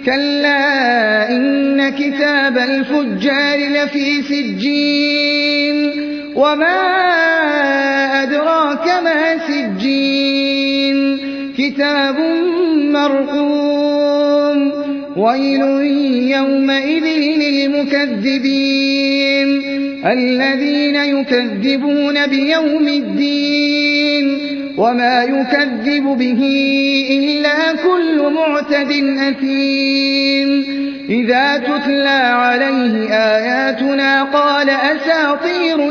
كلا إن كتاب الفجار لفي سجين وما أدراك ما سجين كتاب مرقوم ويل يومئذ للمكذبين الذين يكذبون بيوم الدين وما يكذب به إلا كل معتد أثيم إذا تتلى عليه آياتنا قال أساطير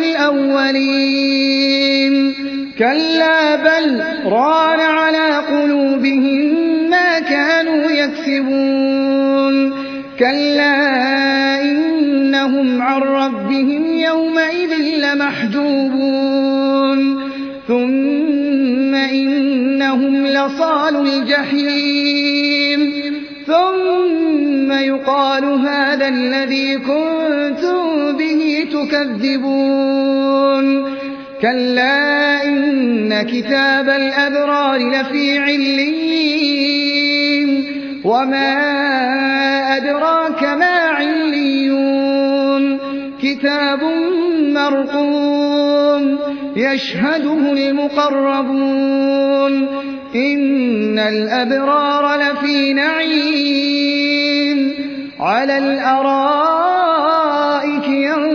الأولين كلا بل ران على قلوبهم ما كانوا يكسبون كلا إنهم عن ربهم يومئذ لمحجوبون ثم إنهم لصالوا الجحيم ثم يقال هذا الذي كنتم به تكذبون كلا إن كتاب الأبرار لفي عليين وما أدراك ما عليون كتاب مرقوم يشهده المقربون إن الأبرار لفي نعيم على الأرائك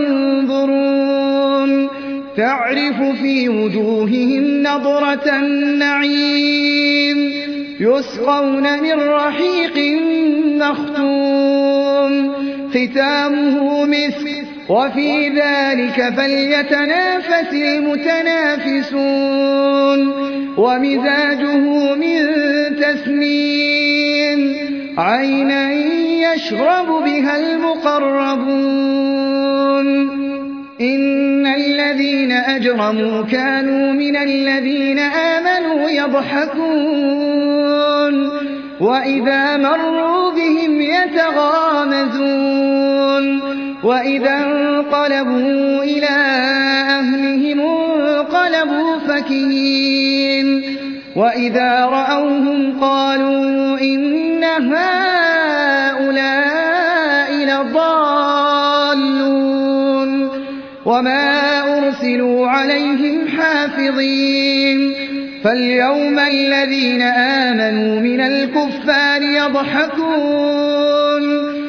ينظرون تعرف في وجوههم نضرة النعيم يسقون من رحيق مختوم ختامه مسك وفي ذلك فليتنافس المتنافسون ومزاجه من تسنيم عينا يشرب بها المقربون إن الذين أجرموا كانوا من الذين آمنوا يضحكون وإذا مروا بهم يتغامزون وإذا انقلبوا إلى أهلهم انقلبوا فكهين وإذا رأوهم قالوا إن هؤلاء لضالون وما أرسلوا عليهم حافظين فاليوم الذين آمنوا من الكفار يضحكون